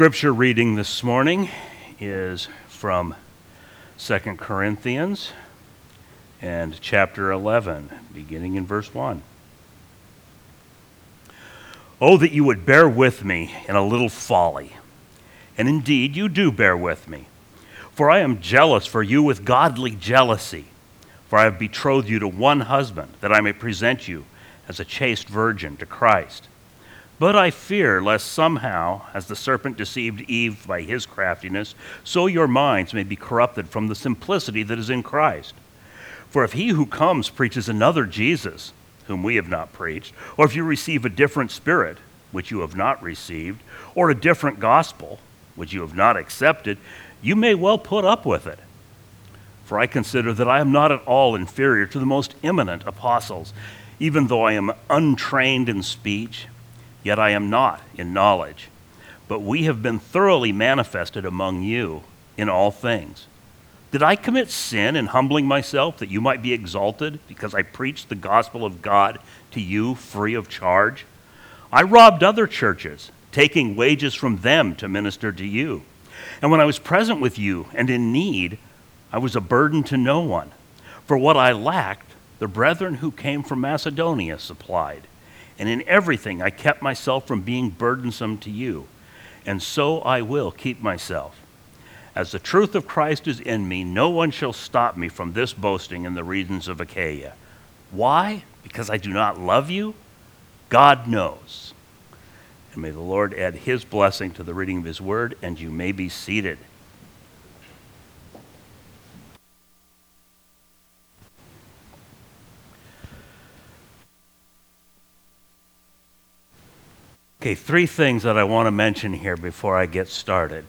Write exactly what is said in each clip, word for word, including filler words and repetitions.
Scripture reading this morning is from Second Corinthians and chapter eleven, beginning in verse one. Oh, that you would bear with me in a little folly. And indeed, you do bear with me. For I am jealous for you with godly jealousy. For I have betrothed you to one husband, that I may present you as a chaste virgin to Christ. But I fear lest somehow, as the serpent deceived Eve by his craftiness, so your minds may be corrupted from the simplicity that is in Christ. For if he who comes preaches another Jesus, whom we have not preached, or if you receive a different spirit, which you have not received, or a different gospel, which you have not accepted, you may well put up with it. For I consider that I am not at all inferior to the most eminent apostles, even though I am untrained in speech, yet I am not in knowledge. But we have been thoroughly manifested among you in all things. Did I commit sin in humbling myself that you might be exalted because I preached the gospel of God to you free of charge? I robbed other churches, taking wages from them to minister to you. And when I was present with you and in need, I was a burden to no one. For what I lacked, the brethren who came from Macedonia supplied. And in everything I kept myself from being burdensome to you, and so I will keep myself. As the truth of Christ is in me, no one shall stop me from this boasting in the regions of Achaia. Why? Because I do not love you? God knows. And may the Lord add his blessing to the reading of his word, and you may be seated. Okay, three things that I want to mention here before I get started.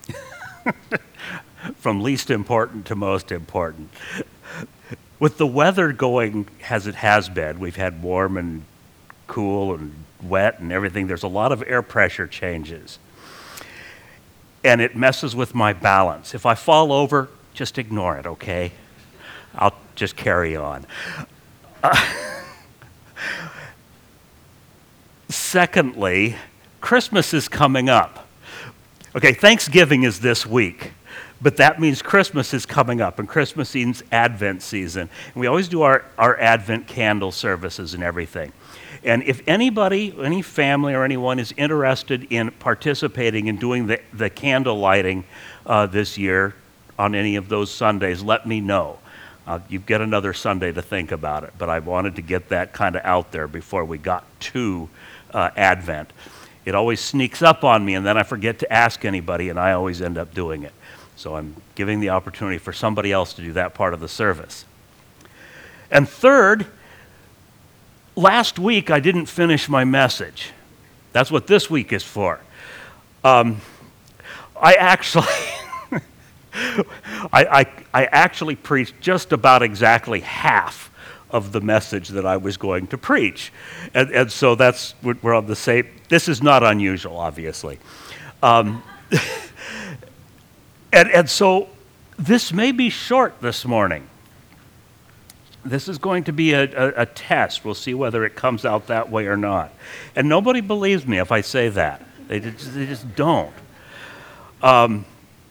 From least important to most important. With the weather going as it has been, we've had warm and cool and wet and everything, there's a lot of air pressure changes. And it messes with my balance. If I fall over, just ignore it, okay? I'll just carry on. Uh, Secondly, Christmas is coming up. Okay, Thanksgiving is this week, but that means Christmas is coming up, and Christmas means Advent season. And we always do our, our Advent candle services and everything. And if anybody, any family or anyone is interested in participating in doing the, the candle lighting uh, this year on any of those Sundays, let me know. Uh, you get another Sunday to think about it, but I wanted to get that kind of out there before we got to uh, Advent. It always sneaks up on me, and then I forget to ask anybody, and I always end up doing it. So I'm giving the opportunity for somebody else to do that part of the service. And third, last week I didn't finish my message. That's what this week is for. Um, I actually... I, I, I actually preached just about exactly half of the message that I was going to preach. And, and so that's, we're on the same, this is not unusual, obviously. Um, and, and so this may be short this morning. This is going to be a, a, a test. We'll see whether it comes out that way or not. And nobody believes me if I say that. They just, they just don't. Um,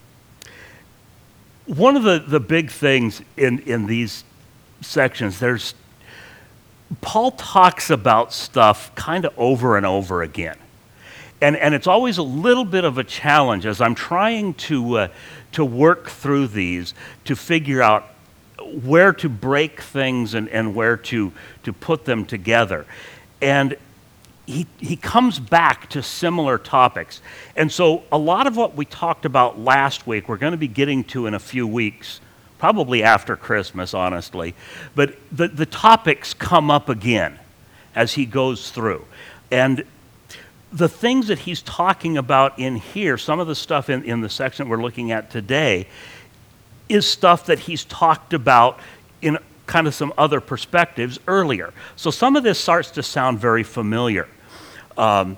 One of the, the big things in, in these sections, there's Paul talks about stuff kind of over and over again. And, and it's always a little bit of a challenge as I'm trying to, uh, to work through these to figure out where to break things and, and where to, to put them together. And He, he comes back to similar topics. And so a lot of what we talked about last week, we're going to be getting to in a few weeks, probably after Christmas, honestly. But the, the topics come up again as he goes through. And the things that he's talking about in here, some of the stuff in, in the section we're looking at today, is stuff that he's talked about in kind of some other perspectives earlier. So some of this starts to sound very familiar. Um,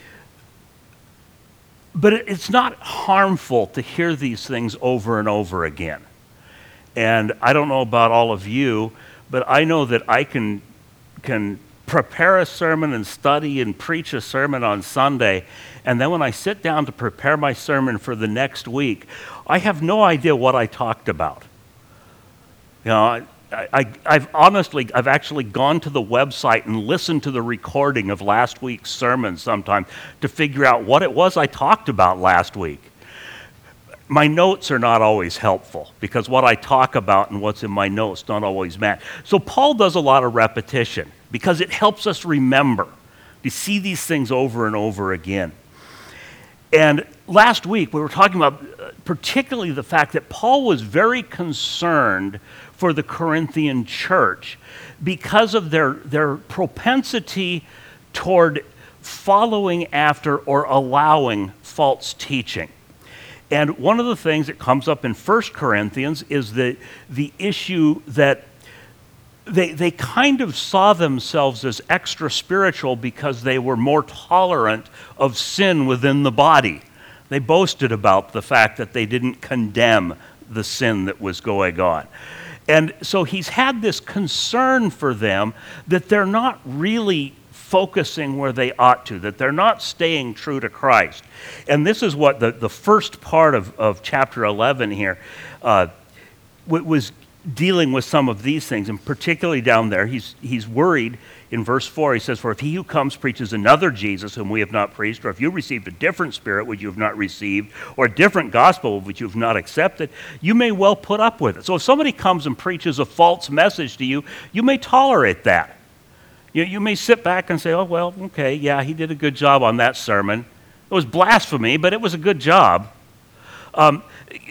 but it, it's not harmful to hear these things over and over again. And I don't know about all of you, but I know that I can can prepare a sermon and study and preach a sermon on Sunday, and then when I sit down to prepare my sermon for the next week, I have no idea what I talked about. You know, I, I, I've honestly, I've actually gone to the website and listened to the recording of last week's sermon sometime to figure out what it was I talked about last week. My notes are not always helpful because what I talk about and what's in my notes don't always match. So Paul does a lot of repetition because it helps us remember to see these things over and over again. And last week we were talking about particularly the fact that Paul was very concerned for the Corinthian church because of their, their propensity toward following after or allowing false teaching. And one of the things that comes up in First Corinthians is the, the issue that they, they kind of saw themselves as extra spiritual because they were more tolerant of sin within the body. They boasted about the fact that they didn't condemn the sin that was going on. And so he's had this concern for them that they're not really focusing where they ought to, that they're not staying true to Christ. And this is what the, the first part of, of chapter eleven here uh, w- was dealing with some of these things, and particularly down there, he's, he's worried in verse four, he says, "For if he who comes preaches another Jesus whom we have not preached, or if you received a different spirit which you have not received, or a different gospel which you have not accepted, you may well put up with it." So if somebody comes and preaches a false message to you, you may tolerate that. You, you may sit back and say, "Oh, well, okay, yeah, he did a good job on that sermon. It was blasphemy, but it was a good job." Um,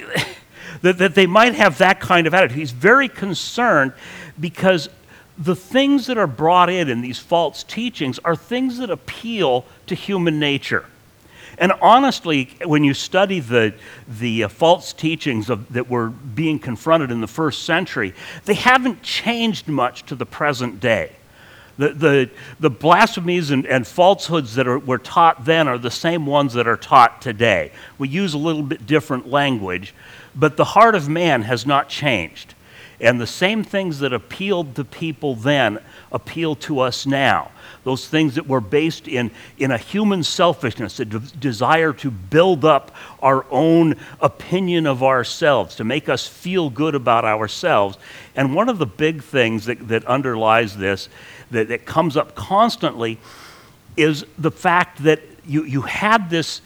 that, that they might have that kind of attitude. He's very concerned because the things that are brought in in these false teachings are things that appeal to human nature. And honestly, when you study the, the uh, false teachings of, that were being confronted in the first century, they haven't changed much to the present day. The, the, the blasphemies and, and falsehoods that are, were taught then are the same ones that are taught today. We use a little bit different language, but the heart of man has not changed. And the same things that appealed to people then appeal to us now. Those things that were based in, in a human selfishness, a de- desire to build up our own opinion of ourselves, to make us feel good about ourselves. And one of the big things that, that underlies this, that, that comes up constantly, is the fact that you, you had this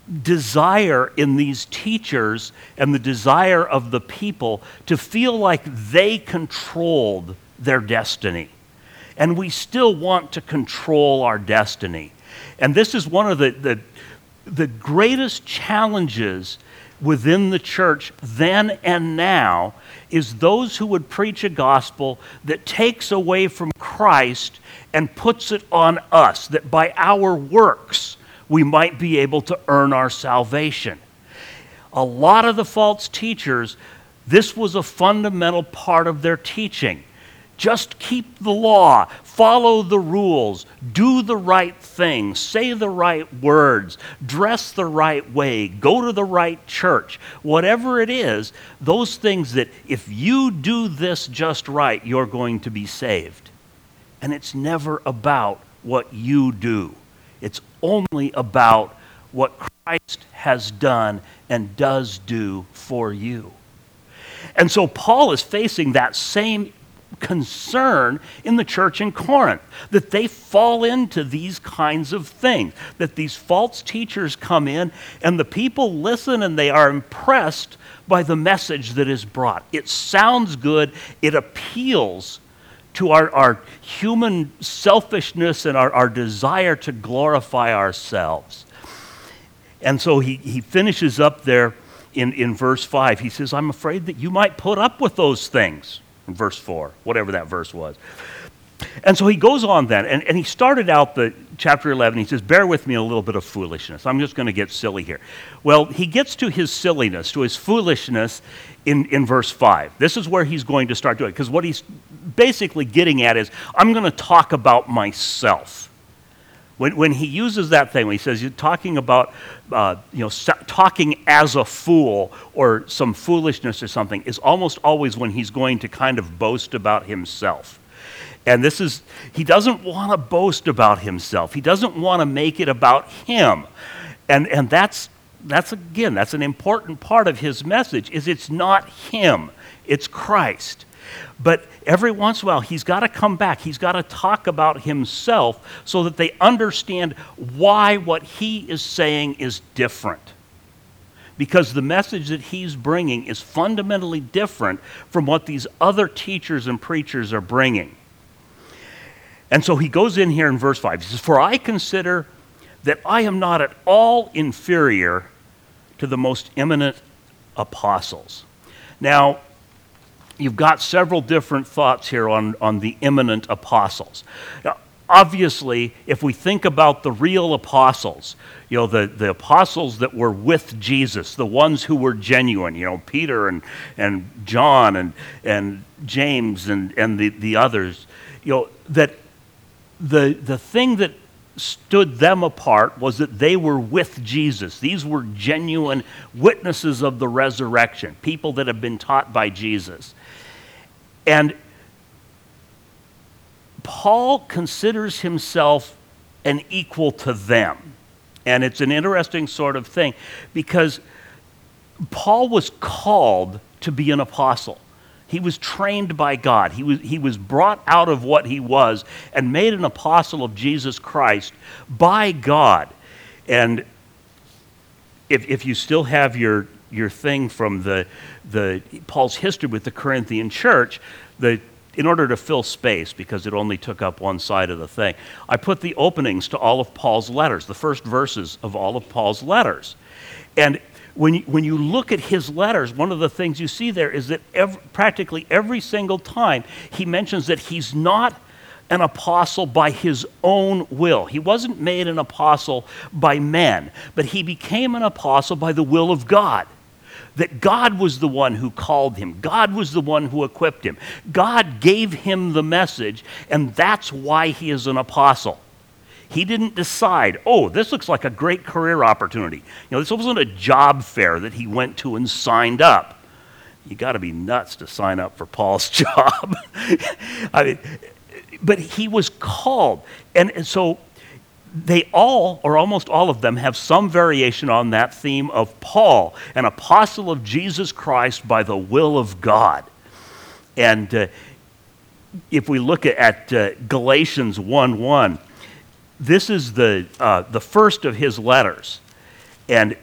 desire in these teachers and the desire of the people to feel like they controlled their destiny. And we still want to control our destiny. And this is one of the, the, the greatest challenges within the church then and now, is those who would preach a gospel that takes away from Christ and puts it on us, that by our works we might be able to earn our salvation. A lot of the false teachers, this was a fundamental part of their teaching. Just keep the law, follow the rules, do the right thing, say the right words, dress the right way, go to the right church. Whatever it is, those things that if you do this just right, you're going to be saved. And it's never about what you do. It's only about what Christ has done and does do for you. And so Paul is facing that same concern in the church in Corinth, that they fall into these kinds of things, that these false teachers come in and the people listen and they are impressed by the message that is brought. It sounds good, it appeals to our, our human selfishness and our, our desire to glorify ourselves. And so he, he finishes up there in, in verse five. He says, "I'm afraid that you might put up with those things." In verse four, whatever that verse was. And so he goes on then, and, and he started out the chapter eleven, he says, "Bear with me a little bit of foolishness." I'm just going to get silly here. Well, he gets to his silliness, to his foolishness in, in verse five. This is where he's going to start doing it, because what he's basically getting at is, I'm going to talk about myself. When, when he uses that thing, when he says you're talking about, uh, you know, talking as a fool or some foolishness or something, is almost always when he's going to kind of boast about himself. And this is, he doesn't want to boast about himself. He doesn't want to make it about him. And, and that's, that's, again, that's an important part of his message, is it's not him, it's Christ. But every once in a while, he's got to come back. He's got to talk about himself so that they understand why what he is saying is different. Because the message that he's bringing is fundamentally different from what these other teachers and preachers are bringing. And so he goes in here in verse five. He says, "For I consider that I am not at all inferior to the most eminent apostles." Now, you've got several different thoughts here on, on the eminent apostles. Now, obviously, if we think about the real apostles, you know, the, the apostles that were with Jesus, the ones who were genuine, you know, Peter and, and John and, and James and, and the, the others, you know, that the, the thing that stood them apart was that they were with Jesus. These were genuine witnesses of the resurrection, people that have been taught by Jesus. And Paul considers himself an equal to them. And it's an interesting sort of thing because Paul was called to be an apostle. He was trained by God. He was, he was brought out of what he was and made an apostle of Jesus Christ by God. And if, if you still have your, your thing from the, the Paul's history with the Corinthian church, the in order to fill space, because it only took up one side of the thing, I put the openings to all of Paul's letters, the first verses of all of Paul's letters. And when you, when you look at his letters, one of the things you see there is that every, practically every single time he mentions that he's not an apostle by his own will. He wasn't made an apostle by men, but he became an apostle by the will of God. That God was the one who called him. God was the one who equipped him. God gave him the message, and that's why he is an apostle. He didn't decide, oh, this looks like a great career opportunity. You know, this wasn't a job fair that he went to and signed up. You got to be nuts to sign up for Paul's job. I mean, but he was called. And, and so they all, or almost all of them, have some variation on that theme of Paul, an apostle of Jesus Christ by the will of God. And uh, if we look at uh, Galatians one one, this is the uh, the first of his letters. And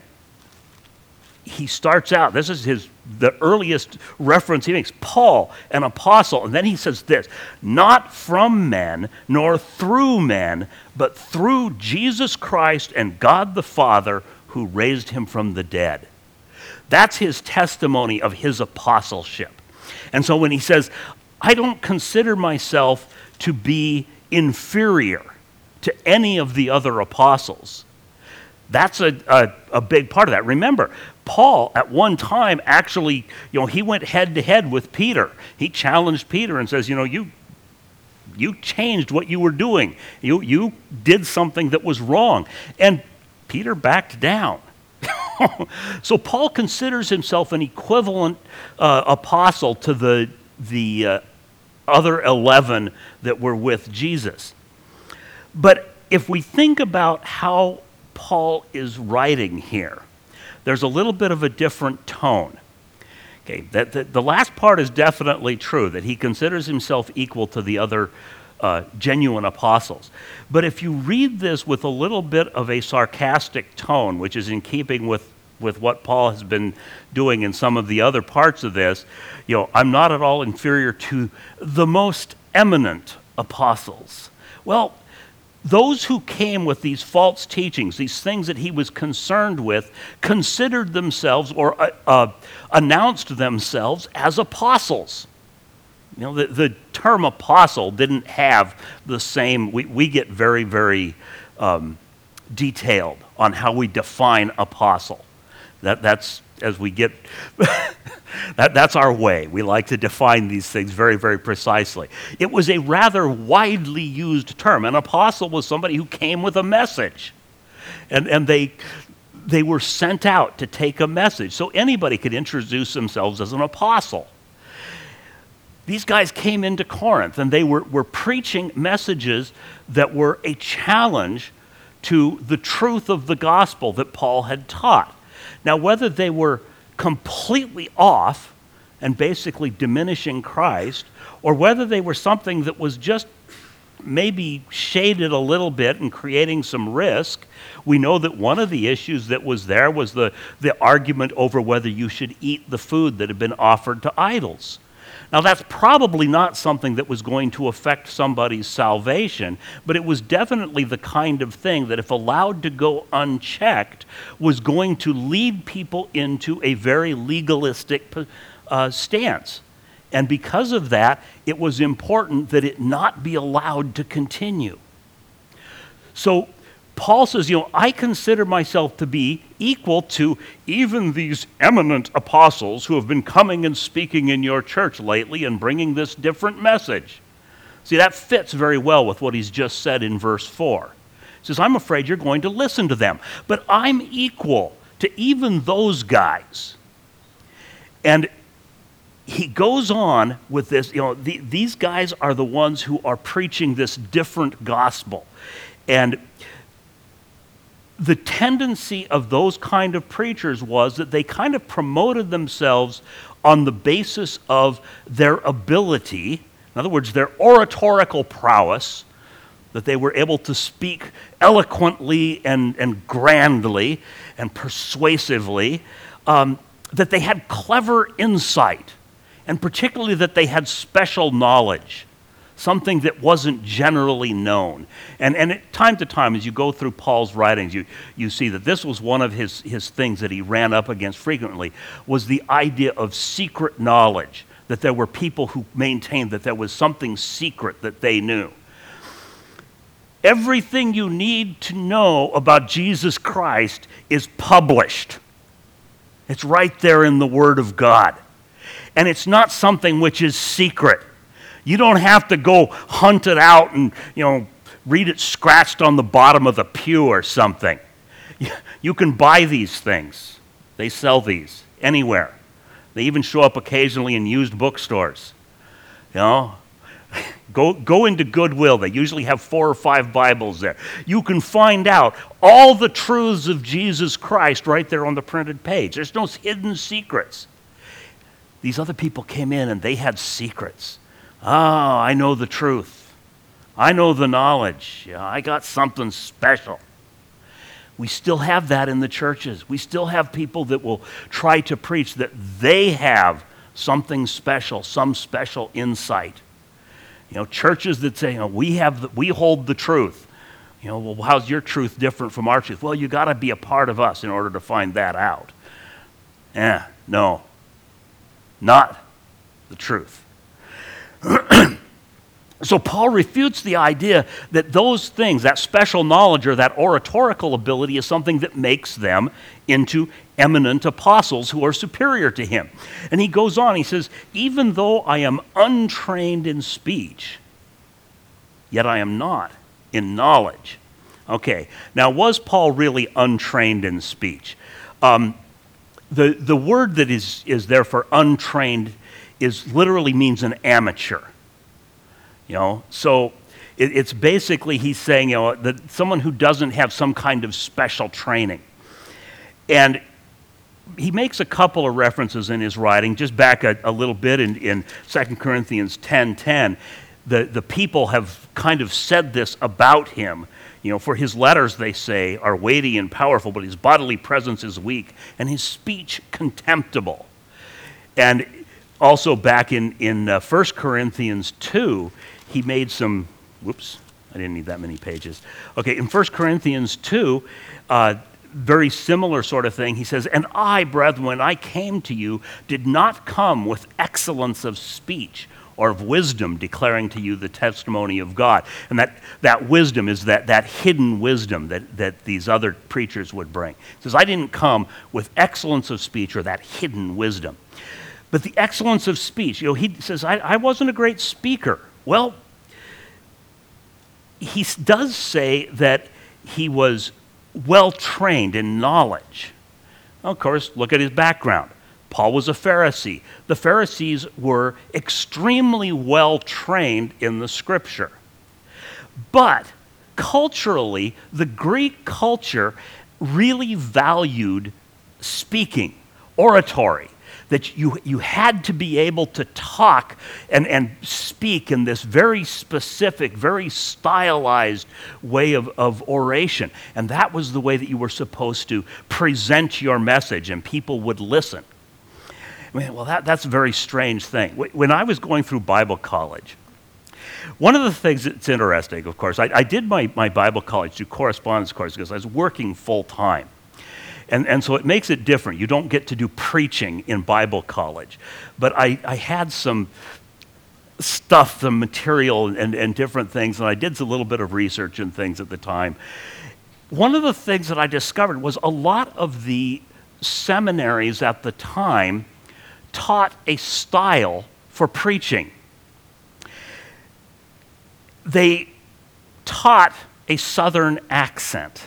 he starts out, this is his the earliest reference he makes, Paul, an apostle, and then he says this, not from men, nor through men, but through Jesus Christ and God the Father who raised him from the dead. That's his testimony of his apostleship. And so when he says, I don't consider myself to be inferior to any of the other apostles, that's a, a, a big part of that. Remember, Paul, at one time, actually, you know, he went head-to-head with Peter. He challenged Peter and says, you know, you you changed what you were doing. You, you did something that was wrong. And Peter backed down. So Paul considers himself an equivalent uh, apostle to the, the uh, other eleven that were with Jesus. But if we think about how Paul is writing here, there's a little bit of a different tone. Okay, that the, the last part is definitely true, that he considers himself equal to the other uh, genuine apostles. But if you read this with a little bit of a sarcastic tone, which is in keeping with, with what Paul has been doing in some of the other parts of this, you know, I'm not at all inferior to the most eminent apostles. Well, those who came with these false teachings, these things that he was concerned with, considered themselves or uh, uh, announced themselves as apostles. You know, the, the term apostle didn't have the same, we, we get very, very um, detailed on how we define apostle. That, that's, as we get, that, that's our way. We like to define these things very, very precisely. It was a rather widely used term. An apostle was somebody who came with a message. And, and they, they were sent out to take a message. So anybody could introduce themselves as an apostle. these guys came into Corinth and they were, were preaching messages that were a challenge to the truth of the gospel that Paul had taught. Now, whether they were completely off and basically diminishing Christ, or whether they were something that was just maybe shaded a little bit and creating some risk, we know that one of the issues that was there was the, the argument over whether you should eat the food that had been offered to idols. Now, that's probably not something that was going to affect somebody's salvation, but it was definitely the kind of thing that, if allowed to go unchecked, was going to lead people into a very legalistic uh, stance. And because of that, it was important that it not be allowed to continue. So Paul says, you know, I consider myself to be equal to even these eminent apostles who have been coming and speaking in your church lately and bringing this different message. See, that fits very well with what he's just said in verse four. He says, I'm afraid you're going to listen to them, but I'm equal to even those guys. And he goes on with this, you know, the, these guys are the ones who are preaching this different gospel. And the tendency of those kind of preachers was that they kind of promoted themselves on the basis of their ability, in other words, their oratorical prowess, that they were able to speak eloquently and, and grandly and persuasively, um, that they had clever insight, and particularly that they had special knowledge, something that wasn't generally known. And, and at time to time, as you go through Paul's writings, you, you see that this was one of his, his things that he ran up against frequently, was the idea of secret knowledge, that there were people who maintained that there was something secret that they knew. Everything you need to know about Jesus Christ is published. It's right there in the Word of God. And it's not something which is secret. You don't have to go hunt it out and, you know, read it scratched on the bottom of the pew or something. You can buy these things. They sell these anywhere. They even show up occasionally in used bookstores. You know, go go into Goodwill. They usually have four or five Bibles there. You can find out all the truths of Jesus Christ right there on the printed page. There's no hidden secrets. These other people came in and they had secrets. Oh, I know the truth. I know the knowledge. Yeah, I got something special. We still have that in the churches. We still have people that will try to preach that they have something special, some special insight. You know, churches that say, you know, we have, the, we hold the truth. You know, well, how's your truth different from our truth? Well, you got to be a part of us in order to find that out. Eh, no, not the truth. So Paul refutes the idea that those things, that special knowledge or that oratorical ability, is something that makes them into eminent apostles who are superior to him. And he goes on, he says, even though I am untrained in speech, yet I am not in knowledge. Okay, now was Paul really untrained in speech? Um, the, the word that is, is there for untrained is literally means an amateur. You know, so it, it's basically, he's saying, you know, that someone who doesn't have some kind of special training. And he makes a couple of references in his writing, just back a, a little bit in, in Second Corinthians ten ten. The, the people have kind of said this about him. You know, for his letters, they say, are weighty and powerful, but his bodily presence is weak, and his speech contemptible. And also back in, in uh, First Corinthians two, he made some, whoops, I didn't need that many pages. Okay, in First Corinthians two, uh, very similar sort of thing. He says, and I, brethren, when I came to you, did not come with excellence of speech or of wisdom, declaring to you the testimony of God. And that, that wisdom is that, that hidden wisdom that, that these other preachers would bring. He says, I didn't come with excellence of speech or that hidden wisdom. But the excellence of speech, you know, he says, I, I wasn't a great speaker. Well, he does say that he was well trained in knowledge. Well, of course, look at his background. Paul was a Pharisee. The Pharisees were extremely well trained in the scripture. But culturally, the Greek culture really valued speaking, oratory, that you, you had to be able to talk and, and speak in this very specific, very stylized way of, of oration. And that was the way that you were supposed to present your message, and people would listen. I mean, well, that, that's a very strange thing. When I was going through Bible college, one of the things that's interesting, of course, I, I did my, my Bible college through correspondence course because I was working full time. And, and so it makes it different. You don't get to do preaching in Bible college. But I, I had some stuff, the material and, and different things, and I did a little bit of research and things at the time. One of the things that I discovered was a lot of the seminaries at the time taught a style for preaching. They taught a Southern accent.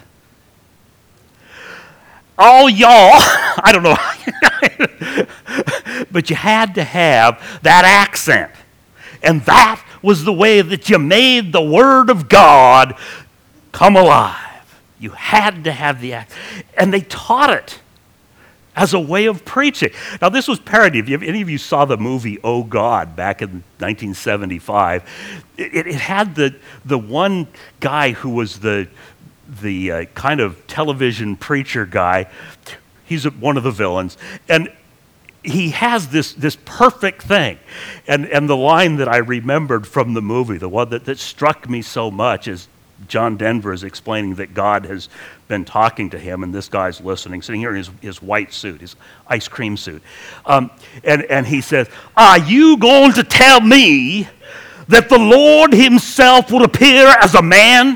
Oh, y'all, I don't know, but you had to have that accent. And that was the way that you made the Word of God come alive. You had to have the accent. And they taught it as a way of preaching. Now, this was parodied. If any of you saw the movie Oh God back in nineteen seventy-five, it, it had the, the one guy who was the the uh, kind of television preacher guy. He's a, one of the villains. And he has this, this perfect thing. And, and the line that I remembered from the movie, the one that, that struck me so much, is John Denver is explaining that God has been talking to him, and this guy's listening, sitting here in his, his white suit, his ice cream suit. Um, and, and he says, "Are you going to tell me that the Lord himself will appear as a man?"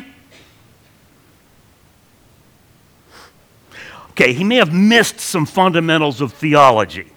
Okay, he may have missed some fundamentals of theology.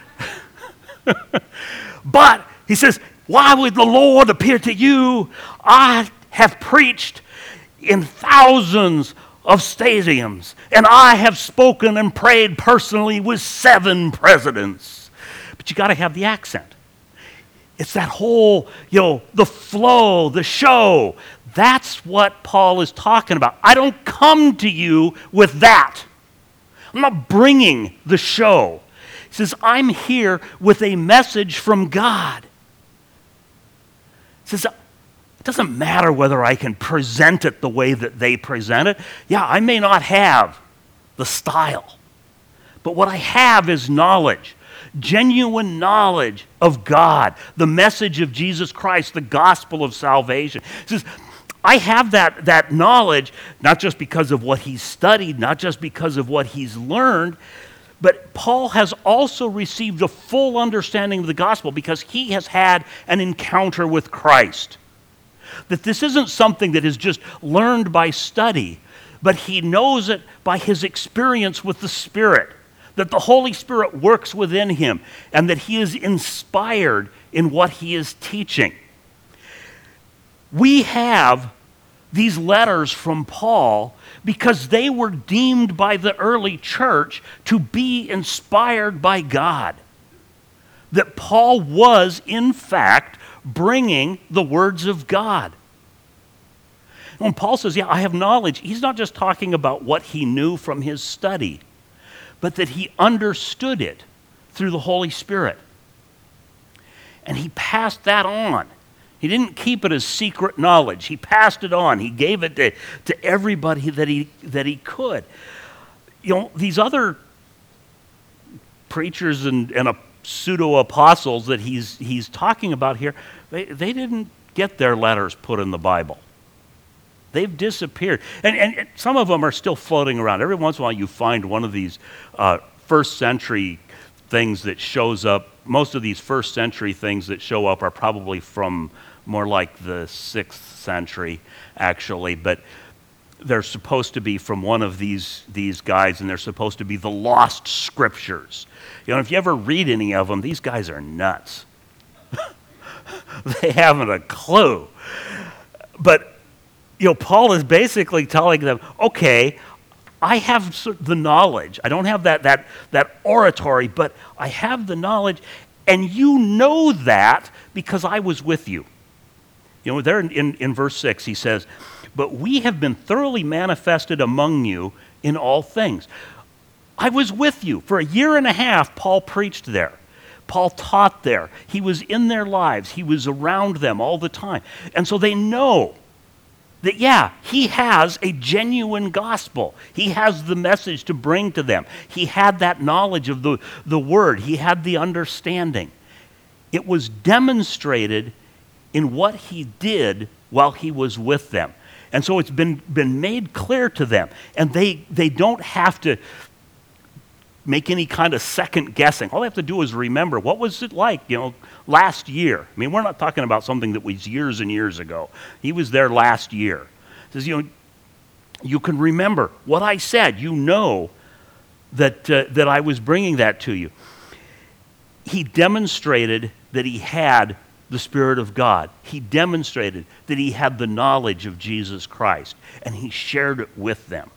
But he says, "Why would the Lord appear to you? I have preached in thousands of stadiums, and I have spoken and prayed personally with seven presidents." But you got to have the accent. It's that whole, you know, the flow, the show. That's what Paul is talking about. I don't come to you with that. I'm not bringing the show. He says, I'm here with a message from God. He says, it doesn't matter whether I can present it the way that they present it. Yeah, I may not have the style, but what I have is knowledge, genuine knowledge of God, the message of Jesus Christ, the gospel of salvation. He says, I have that, that knowledge, not just because of what he's studied, not just because of what he's learned, but Paul has also received a full understanding of the gospel because he has had an encounter with Christ. That this isn't something that is just learned by study, but he knows it by his experience with the Spirit, that the Holy Spirit works within him, and that he is inspired in what he is teaching. We have these letters from Paul because they were deemed by the early church to be inspired by God. That Paul was, in fact, bringing the words of God. When Paul says, yeah, I have knowledge, he's not just talking about what he knew from his study, but that he understood it through the Holy Spirit. And he passed that on. He didn't keep it as secret knowledge. He passed it on. He gave it to, to everybody that he, that he could. You know, these other preachers and, and a pseudo-apostles that he's, he's talking about here, they, they didn't get their letters put in the Bible. They've disappeared. And, and some of them are still floating around. Every once in a while you find one of these uh, first century things that shows up. Most of these first century things that show up are probably from more like the sixth century, actually. But they're supposed to be from one of these, these guys, and they're supposed to be the lost scriptures. You know, if you ever read any of them, these guys are nuts. They haven't a clue. But, you know, Paul is basically telling them, okay, I have the knowledge. I don't have that, that, that oratory, but I have the knowledge, and you know that because I was with you. You know, there in, in, in verse six, he says, but we have been thoroughly manifested among you in all things. I was with you. For a year and a half, Paul preached there. Paul taught there. He was in their lives. He was around them all the time. And so they know that, yeah, he has a genuine gospel. He has the message to bring to them. He had that knowledge of the, the word. He had the understanding. It was demonstrated in what he did while he was with them. And so it's been, been made clear to them. And they, they don't have to make any kind of second guessing. All they have to do is remember, what was it like, you know, last year? I mean, we're not talking about something that was years and years ago. He was there last year. He says, you know, you can remember what I said. You know that, uh, that I was bringing that to you. He demonstrated that he had the Spirit of God. He demonstrated that he had the knowledge of Jesus Christ, and he shared it with them.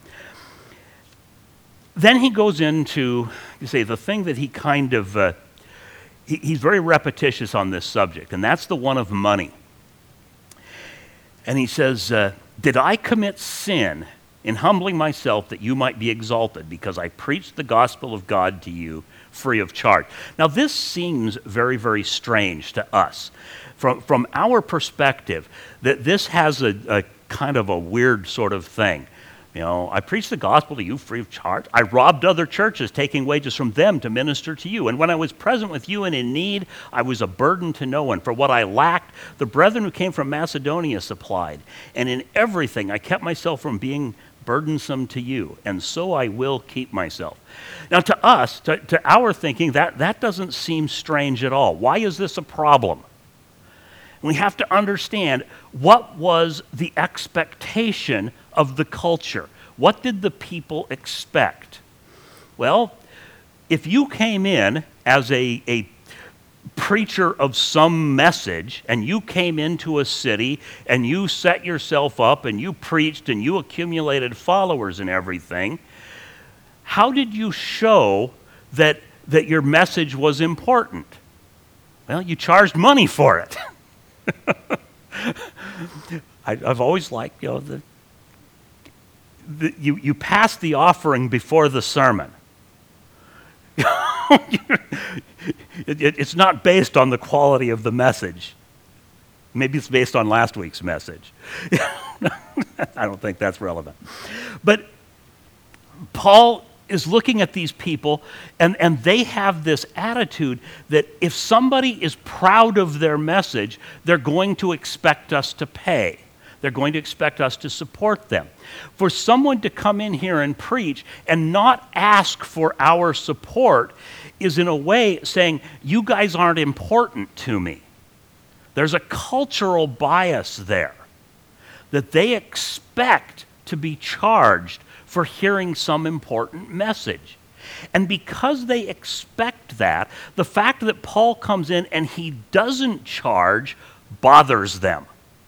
Then he goes into, you say, the thing that he kind of, uh, he, he's very repetitious on this subject, and that's the one of money. And he says, uh, did I commit sin in humbling myself that you might be exalted, because I preached the gospel of God to you free of charge? Now, this seems very, very strange to us. From, from our perspective, that this has a, a kind of a weird sort of thing. You know, I preached the gospel to you free of charge. I robbed other churches, taking wages from them to minister to you. And when I was present with you and in need, I was a burden to no one. For what I lacked, the brethren who came from Macedonia supplied. And in everything, I kept myself from being burdensome to you. And so I will keep myself. Now, to us, to, to our thinking, that, that doesn't seem strange at all. Why is this a problem? We have to understand what was the expectation of the culture. What did the people expect? Well, if you came in as a, a preacher of some message, and you came into a city and you set yourself up and you preached and you accumulated followers and everything, how did you show that, that your message was important? Well, you charged money for it. I, I've always liked, you know, the, the, you, you pass the offering before the sermon. it, it, it's not based on the quality of the message. Maybe it's based on last week's message. I don't think that's relevant. But Paul is looking at these people, and, and they have this attitude that if somebody is proud of their message, they're going to expect us to pay. They're going to expect us to support them. For someone to come in here and preach and not ask for our support is in a way saying, you guys aren't important to me. There's a cultural bias there that they expect to be charged for hearing some important message. And because they expect that, the fact that Paul comes in and he doesn't charge bothers them.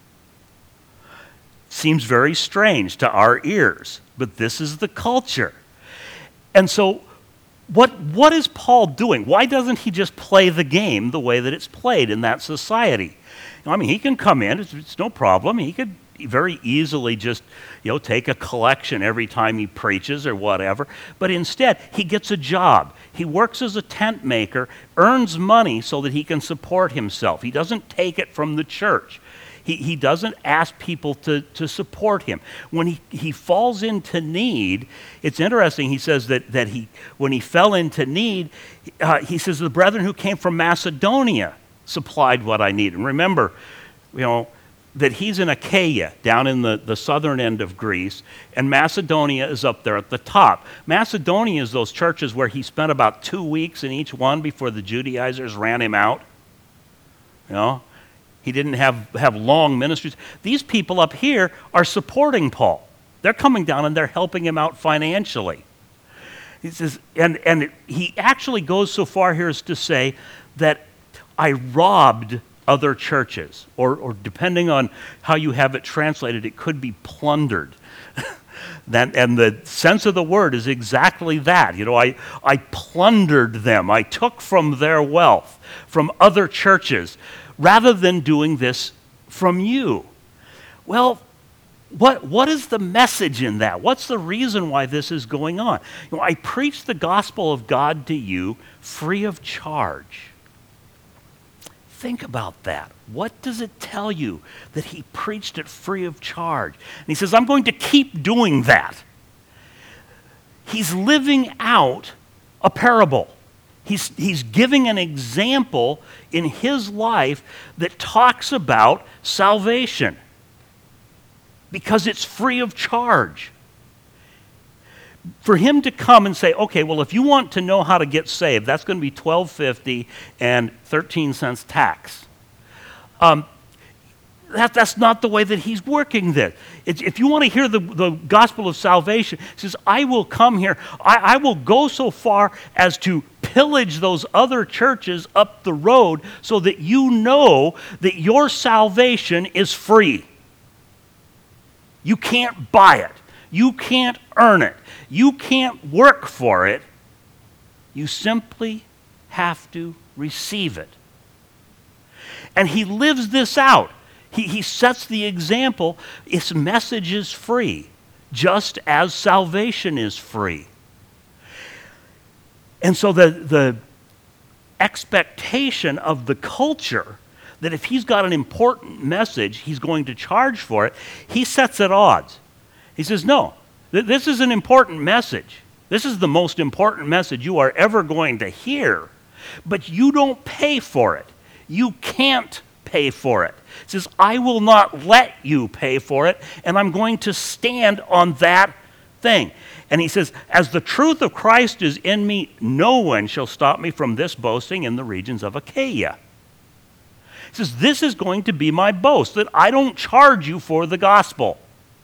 Seems very strange to our ears, but this is the culture. And so what, what is Paul doing? Why doesn't he just play the game the way that it's played in that society? I mean, he can come in, it's, it's no problem. He could very easily just, you know, take a collection every time he preaches or whatever. But instead, he gets a job. He works as a tent maker, earns money so that he can support himself. He doesn't take it from the church. He, he doesn't ask people to, to support him. When he, he falls into need, it's interesting, he says that, that he when he fell into need, uh, he says, the brethren who came from Macedonia supplied what I need. And remember, you know, that he's in Achaia, down in the, the southern end of Greece, and Macedonia is up there at the top. Macedonia is those churches where he spent about two weeks in each one before the Judaizers ran him out. You know, he didn't have, have long ministries. These people up here are supporting Paul. They're coming down and they're helping him out financially. He says, and, and he actually goes so far here as to say that I robbed other churches, or, or depending on how you have it translated, it could be plundered. That, and the sense of the word is exactly that. You know, I, I plundered them. I took from their wealth, from other churches, rather than doing this from you. Well, what, what is the message in that? What's the reason why this is going on? You know, I preach the gospel of God to you free of charge. Think about that. What does it tell you that he preached it free of charge? And he says, I'm going to keep doing that. He's living out a parable. He's, he's giving an example in his life that talks about salvation because it's free of charge. For him to come and say, okay, well, if you want to know how to get saved, that's going to be twelve fifty and thirteen cents tax. Um, that, that's not the way that he's working this. It's, if you want to hear the, the gospel of salvation, he says, I will come here. I, I will go so far as to pillage those other churches up the road so that you know that your salvation is free. You can't buy it. You can't earn it. You can't work for it. You simply have to receive it. And he lives this out. He, he sets the example. His message is free, just as salvation is free. And so the, the expectation of the culture that if he's got an important message, he's going to charge for it, he sets at odds. He says, no, th- this is an important message. This is the most important message you are ever going to hear, but you don't pay for it. You can't pay for it. He says, I will not let you pay for it, and I'm going to stand on that thing. And he says, as the truth of Christ is in me, no one shall stop me from this boasting in the regions of Achaia. He says, this is going to be my boast, that I don't charge you for the gospel.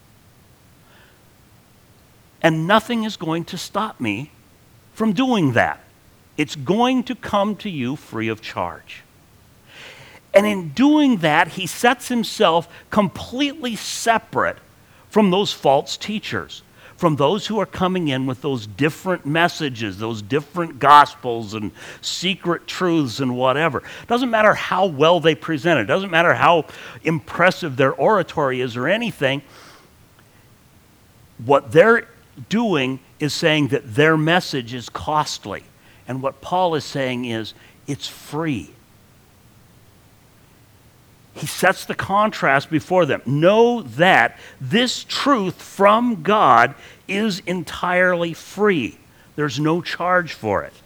And nothing is going to stop me from doing that. It's going to come to you free of charge. And in doing that, he sets himself completely separate from those false teachers, from those who are coming in with those different messages, those different gospels and secret truths and whatever. Doesn't matter how well they present it. Doesn't matter how impressive their oratory is or anything. What they're doing is saying that their message is costly. And what Paul is saying is, it's free. He sets the contrast before them. Know that this truth from God is entirely free. There's no charge for it.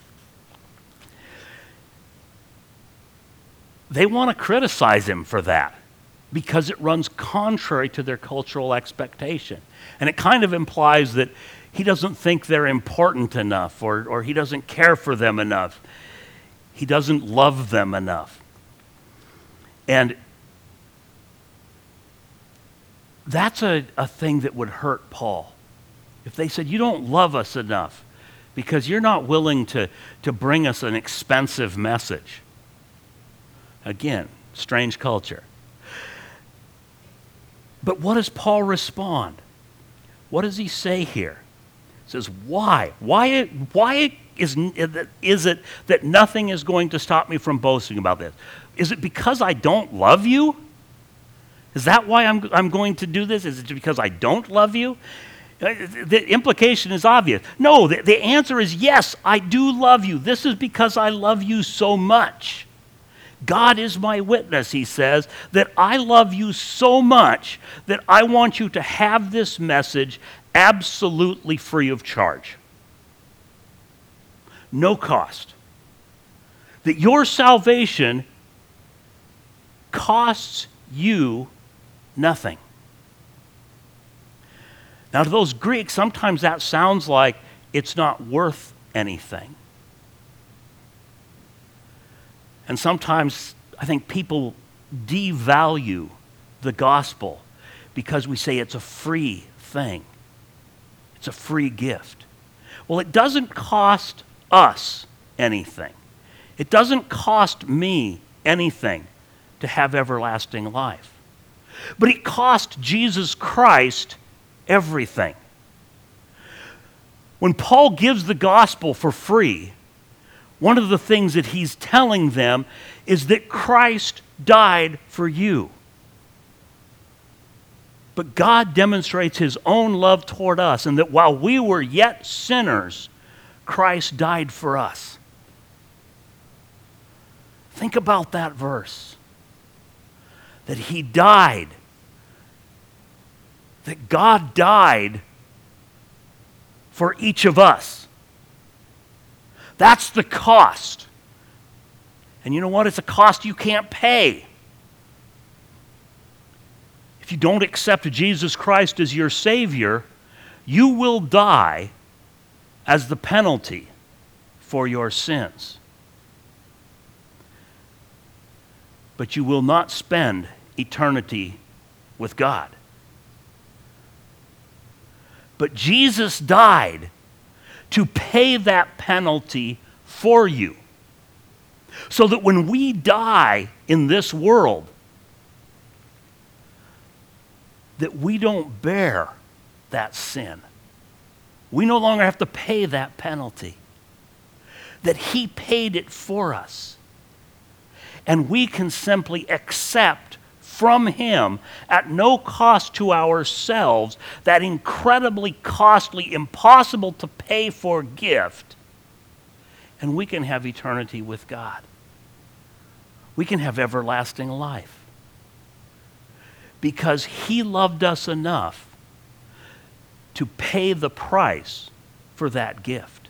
They want to criticize him for that because it runs contrary to their cultural expectation. And it kind of implies that he doesn't think they're important enough, or, or he doesn't care for them enough. He doesn't love them enough. And that's a, a thing that would hurt Paul. If they said, you don't love us enough because you're not willing to, to bring us an expensive message. Again, strange culture. But what does Paul respond? What does he say here? He says, why? Why, why is, is it that nothing is going to stop me from boasting about this? Is it because I don't love you? Is that why I'm, I'm going to do this? Is it because I don't love you? The implication is obvious. No, the, the answer is yes, I do love you. This is because I love you so much. God is my witness, he says, that I love you so much that I want you to have this message absolutely free of charge. No cost. That your salvation costs you nothing. Now, to those Greeks, sometimes that sounds like it's not worth anything. And sometimes I think people devalue the gospel because we say it's a free thing. It's a free gift. Well, it doesn't cost us anything. It doesn't cost me anything to have everlasting life. But it cost Jesus Christ everything. When Paul gives the gospel for free, one of the things that he's telling them is that Christ died for you. But God demonstrates his own love toward us, and that while we were yet sinners, Christ died for us. Think about that verse. That he died. That God died for each of us. That's the cost. And you know what? It's a cost you can't pay. If you don't accept Jesus Christ as your Savior, you will die as the penalty for your sins. But you will not spend eternity with God. But Jesus died to pay that penalty for you. So that when we die in this world, that we don't bear that sin. We no longer have to pay that penalty. That he paid it for us. And we can simply accept from him at no cost to ourselves that incredibly costly, impossible to pay for gift. And we can have eternity with God. We can have everlasting life. Because he loved us enough to pay the price for that gift.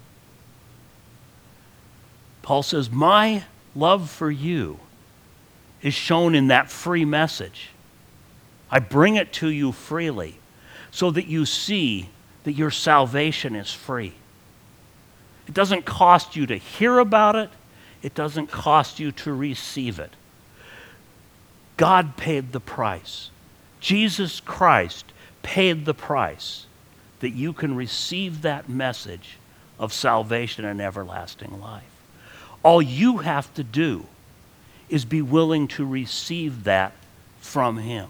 Paul says, my love for you is shown in that free message. I bring it to you freely so that you see that your salvation is free. It doesn't cost you to hear about it. It doesn't cost you to receive it. God paid the price. Jesus Christ paid the price that you can receive that message of salvation and everlasting life. All you have to do is be willing to receive that from him.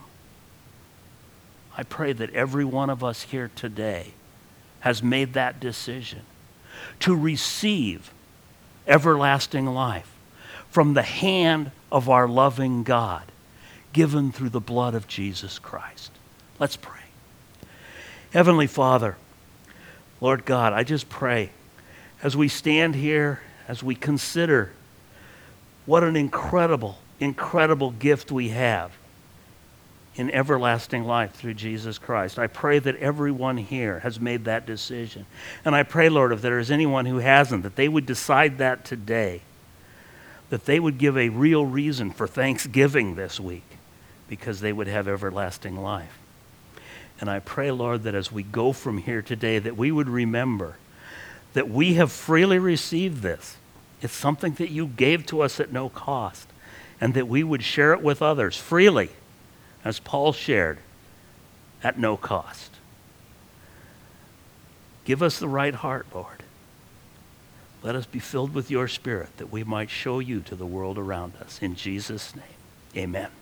I pray that every one of us here today has made that decision to receive everlasting life from the hand of our loving God, given through the blood of Jesus Christ. Let's pray. Heavenly Father, Lord God, I just pray as we stand here, as we consider what an incredible, incredible gift we have in everlasting life through Jesus Christ. I pray that everyone here has made that decision. And I pray, Lord, if there is anyone who hasn't, that they would decide that today, that they would give a real reason for thanksgiving this week, because they would have everlasting life. And I pray, Lord, that as we go from here today, that we would remember that we have freely received this. It's something that you gave to us at no cost, and that we would share it with others freely, as Paul shared, at no cost. Give us the right heart, Lord. Let us be filled with your Spirit, that we might show you to the world around us. In Jesus' name, amen.